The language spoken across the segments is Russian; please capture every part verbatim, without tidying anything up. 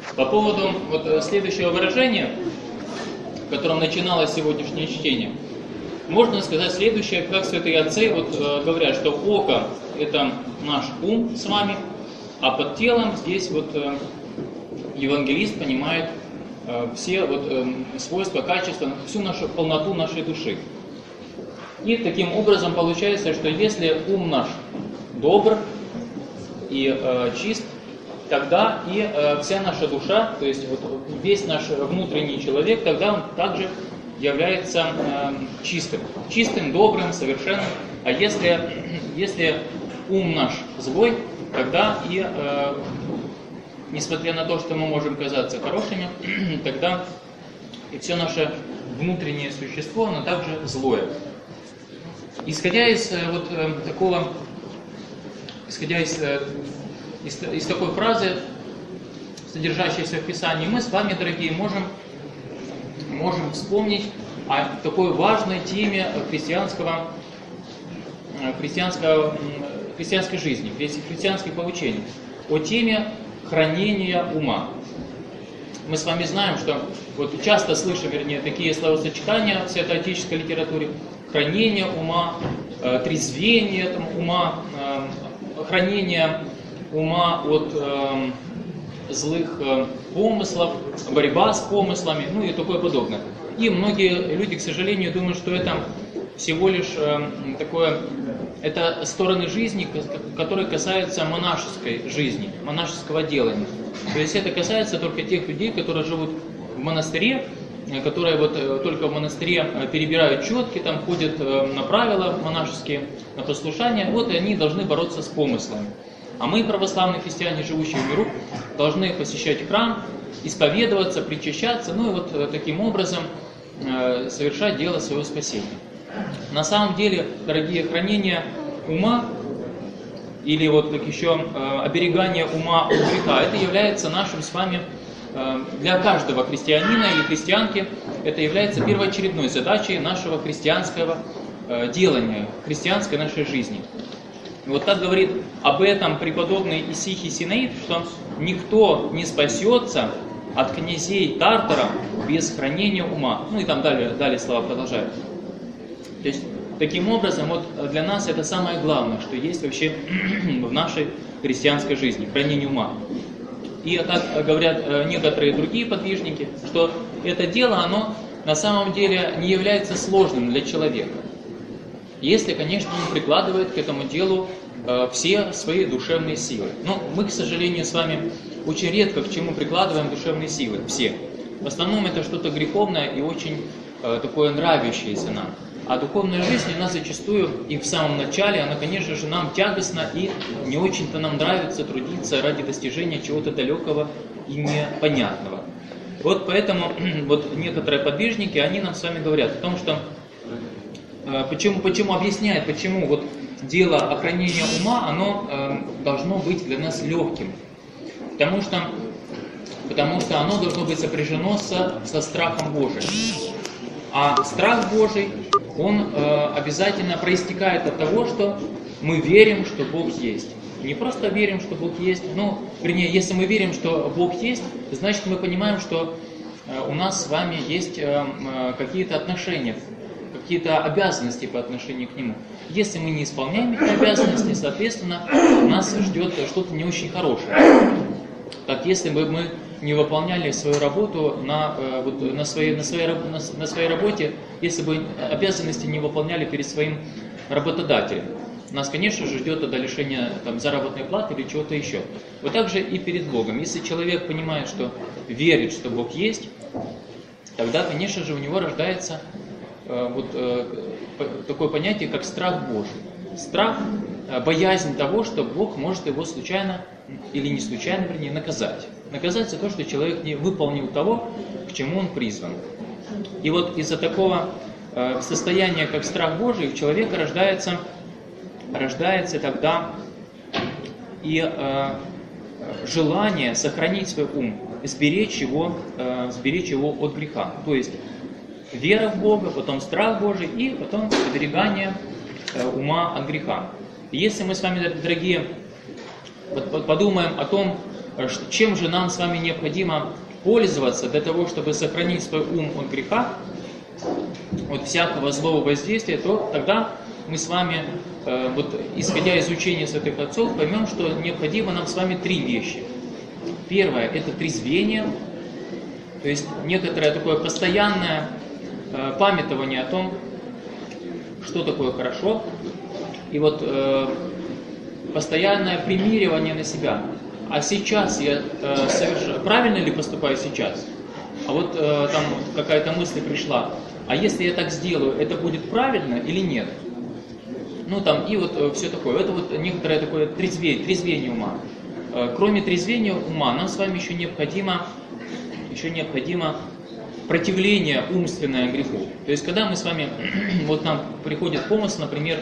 По поводу вот следующего выражения, в котором начиналось сегодняшнее чтение, можно сказать следующее, как святые отцы вот, э, говорят, что око – это наш ум с вами, а под телом здесь вот э, евангелист понимает э, все вот, э, свойства, качества, всю нашу полноту нашей души. И таким образом получается, что если ум наш добр и э, чист, тогда и э, вся наша душа, то есть вот весь наш внутренний человек, тогда он также является э, чистым, чистым, добрым, совершенным. А если, если ум наш злой, тогда и, э, несмотря на то, что мы можем казаться хорошими, тогда и все наше внутреннее существо, оно также злое. Исходя из э, вот э, такого, исходя из, э, из, из такой фразы, содержащейся в Писании, мы с вами, дорогие, можем можем вспомнить о такой важной теме христианского, христианского, христианской жизни, христианских поучений, о теме хранения ума. Мы с вами знаем, что вот часто слышим, вернее, такие словосочетания в святоотеческой литературе: хранение ума, э, трезвение там, ума, э, хранение ума от э, злых э, помыслов, борьба с помыслами, ну и такое подобное. И многие люди, к сожалению, думают, что это всего лишь э, такое, это стороны жизни, которые касаются монашеской жизни, монашеского делания. То есть это касается только тех людей, которые живут в монастыре, которые вот только в монастыре перебирают четки, там ходят на правила монашеские, на послушание, вот и они должны бороться с помыслами. А мы, православные христиане, живущие в миру, должны посещать храм, исповедоваться, причащаться, ну и вот таким образом э, совершать дело своего спасения. На самом деле, дорогие, хранение ума, или вот как еще э, оберегание ума от греха, это является нашим с вами, э, для каждого христианина или христианки, это является первоочередной задачей нашего христианского э, делания, христианской нашей жизни. Вот так говорит об этом преподобный Исихий Синаид, что никто не спасется от князей Тартара без хранения ума. Ну и там далее, далее слова продолжают. То есть, таким образом, вот для нас это самое главное, что есть вообще в нашей христианской жизни, хранение ума. И как говорят некоторые другие подвижники, что это дело, оно на самом деле не является сложным для человека. Если, конечно, он прикладывает к этому делу э, все свои душевные силы. Но мы, к сожалению, с вами очень редко к чему прикладываем душевные силы. Все. В основном это что-то греховное и очень э, такое нравящееся нам. А духовная жизнь, она зачастую и в самом начале, она, конечно же, нам тягостна и не очень-то нам нравится трудиться ради достижения чего-то далекого и непонятного. Вот поэтому вот некоторые подвижники, они нам с вами говорят о том, что Почему, почему объясняет, почему вот дело охранения ума, оно э, должно быть для нас легким. Потому что, потому что оно должно быть сопряжено со, со страхом Божиим. А страх Божий, он э, обязательно проистекает от того, что мы верим, что Бог есть. Не просто верим, что Бог есть, но, вернее, если мы верим, что Бог есть, значит мы понимаем, что э, у нас с вами есть э, э, какие-то отношения, какие-то обязанности по отношению к Нему. Если мы не исполняем эти обязанности, соответственно, нас ждет что-то не очень хорошее. Так, если бы мы не выполняли свою работу на, вот, на, своей, на, своей, на, на своей работе, если бы обязанности не выполняли перед своим работодателем, нас, конечно же, ждет это лишение там, заработной платы или чего-то еще. Вот так же и перед Богом. Если человек понимает, что верит, что Бог есть, тогда, конечно же, у него рождается вот э, такое понятие, как страх Божий. Страх, э, боязнь того, что Бог может его случайно или не случайно, вернее, наказать. Наказать за то, что человек не выполнил того, к чему он призван. И вот из-за такого э, состояния, как страх Божий, у человека рождается, рождается тогда и э, желание сохранить свой ум, сберечь его, э, сберечь его от греха. То есть вера в Бога, потом страх Божий и потом оберегание э, ума от греха. И если мы с вами, дорогие, подумаем о том, чем же нам с вами необходимо пользоваться для того, чтобы сохранить свой ум от греха, от всякого злого воздействия, то тогда мы с вами, вот, исходя из учения святых отцов, поймем, что необходимо нам с вами три вещи. Первое – это трезвение, то есть некоторое такое постоянное памятование о том, что такое хорошо, и вот э, постоянное примиривание на себя. А сейчас я э, соверш... правильно ли поступаю сейчас? А вот э, там какая-то мысль пришла, а если я так сделаю, это будет правильно или нет? Ну там и вот э, все такое. Это вот некоторое такое трезвение, трезвение ума. Э, кроме трезвения ума, нам с вами еще необходимо, еще необходимо противление умственное греху. То есть, когда мы с вами, вот нам приходит помысл, например,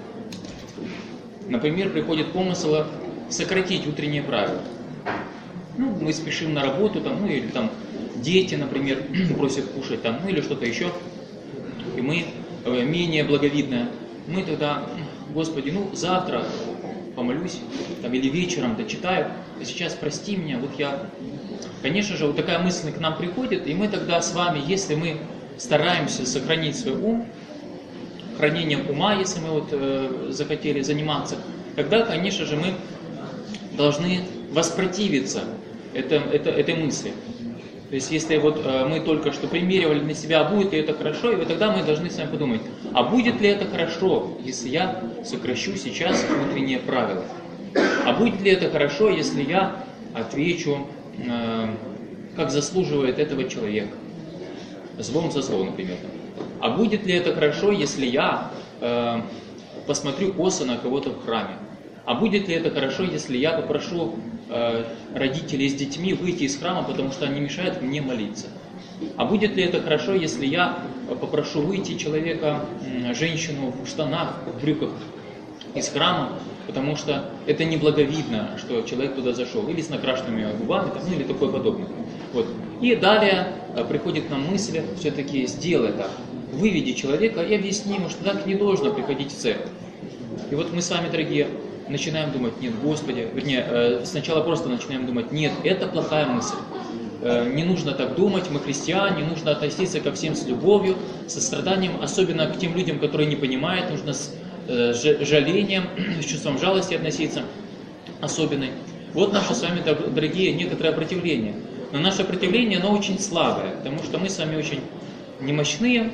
например, приходит помысл сократить утренние правила. Ну, мы спешим на работу, там, ну, или там дети, например, просят кушать, там, ну, или что-то еще, и мы э, менее благовидное. Мы тогда, Господи, ну, завтра помолюсь, там, или вечером дочитаю, а сейчас прости меня, вот я... Конечно же, вот такая мысль к нам приходит, и мы тогда с вами, если мы стараемся сохранить свой ум, хранением ума, если мы вот э, захотели заниматься, тогда, конечно же, мы должны воспротивиться это, это, этой мысли. То есть, если вот э, мы только что примеривали на себя, будет ли это хорошо, и вот тогда мы должны с вами подумать, а будет ли это хорошо, если я сокращу сейчас утренние правила? А будет ли это хорошо, если я отвечу, э, как заслуживает этого человека? Злом за зло, например. А будет ли это хорошо, если я э, посмотрю косо на кого-то в храме? А будет ли это хорошо, если я попрошу э, родителей с детьми выйти из храма, потому что они мешают мне молиться? А будет ли это хорошо, если я попрошу выйти человека, э, женщину в штанах, в брюках из храма, потому что это неблаговидно, что человек туда зашел, или с накрашенными губами, там, ну, или такое подобное. Вот. И далее э, приходит нам мысль, все-таки сделай так, выведи человека и объясни ему, что так не должно приходить в церковь. И вот мы с вами, дорогие, начинаем думать, нет, Господи, вернее, э, сначала просто начинаем думать, нет, это плохая мысль. Э, не нужно так думать, мы христиане, нужно относиться ко всем с любовью, состраданием, особенно к тем людям, которые не понимают, нужно с э, жалением, с чувством жалости относиться, особенной. Вот наше с вами, дорогие, некоторое противление. Но наше противление, оно очень слабое, потому что мы с вами очень немощные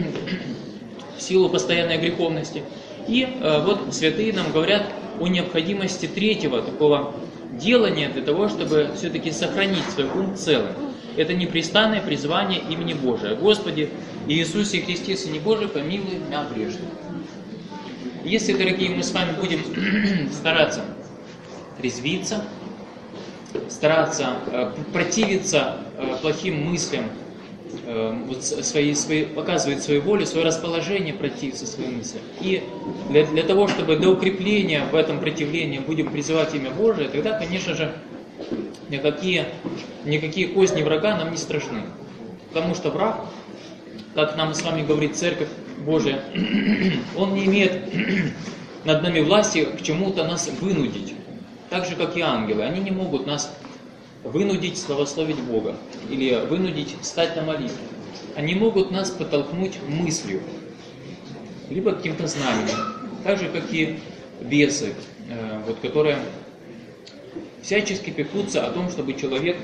в силу постоянной греховности. И э, вот святые нам говорят о необходимости третьего такого делания для того, чтобы все-таки сохранить свой ум целым. Это непрестанное призвание имени Божия. Господи, Иисусе Христе, Сыне Божий, помилуй меня грешного. Если, дорогие, мы с вами будем стараться трезвиться, стараться э, противиться э, плохим мыслям, вот свои, свои, показывает свою волю, свое расположение противиться своим мыслям. И для, для того, чтобы для укрепления в этом противлении будем призывать имя Божие, тогда, конечно же, никакие, никакие козни врага нам не страшны. Потому что враг, как нам с вами говорит Церковь Божия, он не имеет над нами власти к чему-то нас вынудить. Так же, как и ангелы. Они не могут нас вынудить славословить Бога или вынудить встать на молитву. Они могут нас подтолкнуть мыслью, либо каким-то знамением, так же, как и бесы, вот, которые всячески пекутся о том, чтобы человек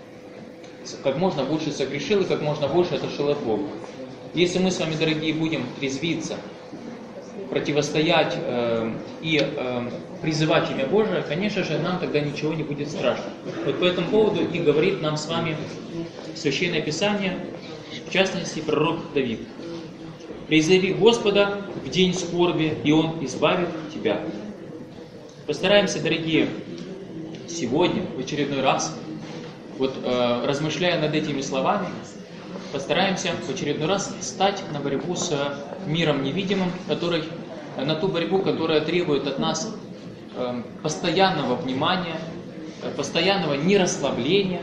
как можно больше согрешил и как можно больше отошел от Бога. Если мы с вами, дорогие, будем трезвиться, противостоять э, и э, призывать имя Божие, конечно же, нам тогда ничего не будет страшно. Вот по этому поводу и говорит нам с вами Священное Писание, в частности, пророк Давид. «Призови Господа в день скорби, и Он избавит тебя». Постараемся, дорогие, сегодня, в очередной раз, вот э, размышляя над этими словами, постараемся в очередной раз стать на борьбу с миром невидимым, который, на ту борьбу, которая требует от нас э, постоянного внимания, э, постоянного нерасслабления,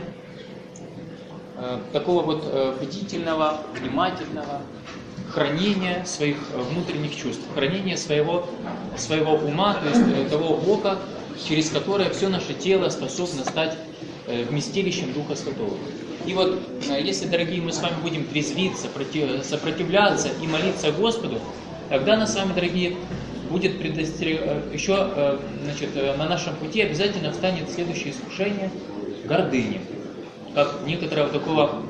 э, такого вот э, бдительного, внимательного хранения своих внутренних чувств, хранения своего, своего ума, то есть э, того ока, через которое все наше тело способно стать вместилищем Духа Святого. И вот, если, дорогие, мы с вами будем трезвиться, сопротивляться и молиться Господу, тогда нас с вами, дорогие, будет предостерег... еще, значит, на нашем пути обязательно встанет следующее искушение гордыни, как некоторого такого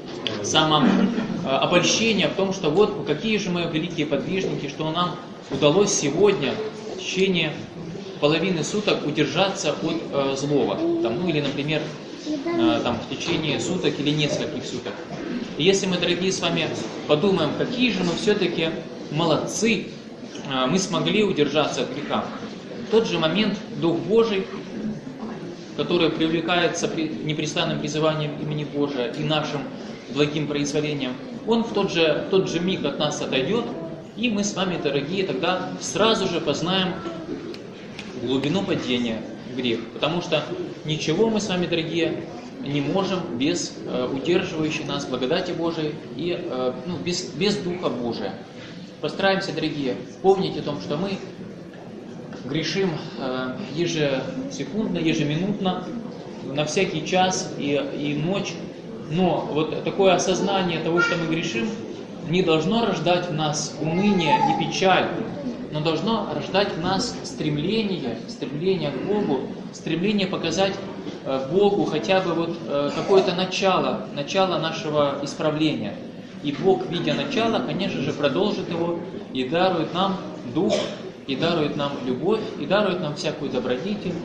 самообольщения в том, что вот какие же мы великие подвижники, что нам удалось сегодня в течение половины суток удержаться от э, злого, там, ну или, например, э, там, в течение суток или нескольких суток. И если мы, дорогие, с вами подумаем, какие же мы все-таки молодцы, э, мы смогли удержаться от греха. В тот же момент Дух Божий, который привлекается при непрестанным призыванием имени Божия и нашим благим произволением, он в тот же, в тот же миг от нас отойдет, и мы с вами, дорогие, тогда сразу же познаем глубину падения в грех. Потому что ничего мы с вами, дорогие, не можем без э, удерживающей нас благодати Божией и э, ну, без, без Духа Божия. Постараемся, дорогие, помнить о том, что мы грешим э, ежесекундно, ежеминутно, на всякий час и, и ночь. Но вот такое осознание того, что мы грешим, не должно рождать в нас уныние и печаль, но должно рождать в нас стремление, стремление к Богу, стремление показать э, Богу хотя бы вот э, какое-то начало, начало нашего исправления. И Бог, видя начало, конечно же, продолжит его и дарует нам Дух, и дарует нам любовь, и дарует нам всякую добродетель,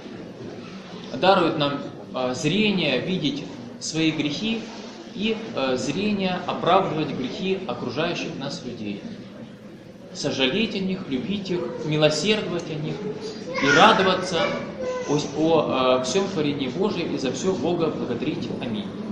дарует нам э, зрение видеть свои грехи и э, зрение оправдывать грехи окружающих нас людей. Сожалеть о них, любить их, милосердовать о них и радоваться о, о, о всем творении Божьем и за все Бога благодарить. Аминь.